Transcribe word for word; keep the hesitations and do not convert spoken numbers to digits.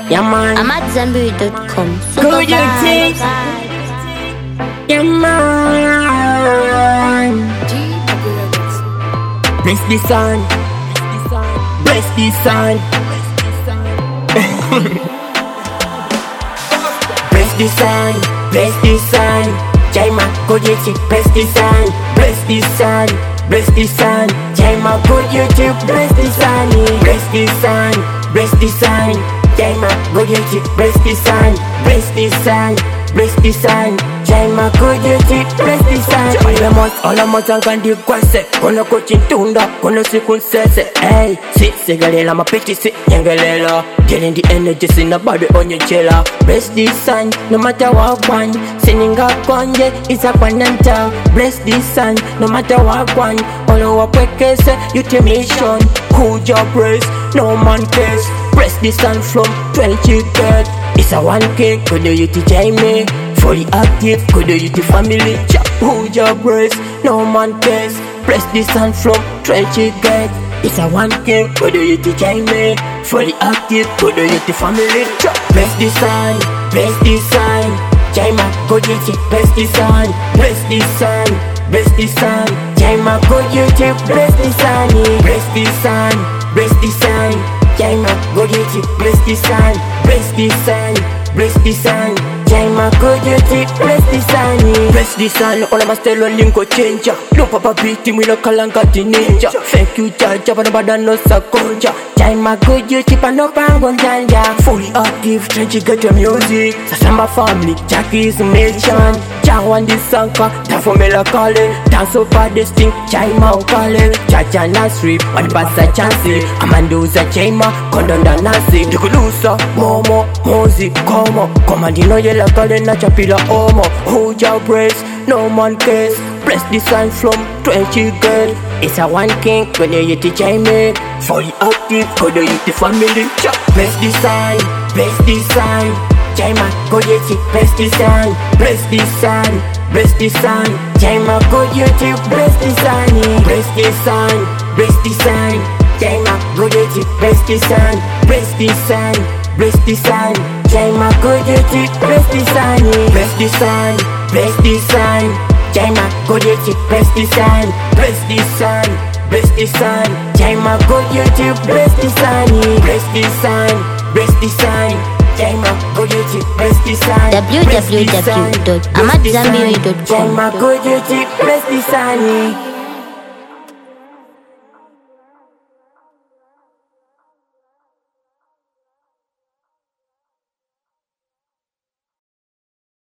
Yeah man, I'm at Zambiri dot com. good you think? Yeah man, bless the sun, bless the sun, bless the sun, bless the sun. Jaima good you think? Bless the sun, bless the sun, bless the sun. Jaima good you think? Bless the sun, bless the sun, bless the sun. Jaima good you think? Bless the sun, bless the sun, bless the sun. Jaima good you think? Bless the sun. All mot, all mot angandi kwase. Kono kuchintunda, kono sikunsese. Hey, si sigalela mapiti si nyengelela. Getting the energy in the body on your chilla. Bless the sun, no matter what one. Sininga konje, it's a pananta. Bless the sun, no matter what one. All our pekese, you to mission. Who your praise, no man cares. Bless the sun from twenty third. It's a one king, could you to Jaime? Fully active, could you to family? Who your praise, no man cares. Bless the sun from twenty third. It's a one king, could you to Jaime? Fully active, could you to family? Bless the sun, bless the sun. Jaima, could you to bless the sun? Bless the sun, bless the sun. Jaima, could you to bless the sun? Bless the sun, bless the sun. Jaima, could you to bless the sun? Bless the sun, bless the sun. Jaima, could you to bless the sun? Bless the sun, all of my stelo lingo change. No papa beat him with a kalangati ninja. Thank you, Jaja, but nobody knows a conja. Jaima, could you tip and no pangon janja? Fully active, trendy get your music. Sasamba family, Jackie is mentioned. Jawan di sanka, tafo mela kale. Dance over this thing, Jaima ukale. Jaja na strip, one basa chancy. Amanduza Jaima, kondonda nasi. Dukulusa, momo, mozi, komo. Komandino yela kale na chapila omo. Who your praise, no man cares. Bless the sun from twenty girl. It's a one king, when you teach Jaime. Fully active, could you the family? Bless the sun, bless the sun. Jaima, could you to bless the sun? Bless the sun, bless the sun. Jaima, could you to bless the sun? Bless the sun, bless the sun. Jaima, could you to bless the sun? Bless the sun, bless the sun. Jaima, could you to bless the sun? Bless the sun, bless the sun. Jaima, could you to bless the sun? Bless the sun, bless the sun. Jaima, could you to bless the sun? Bless the sun, bless the sun. Jaima, could you to bless the sun? w w w dot amat zambiri dot com. Jaima, could you to bless the sun?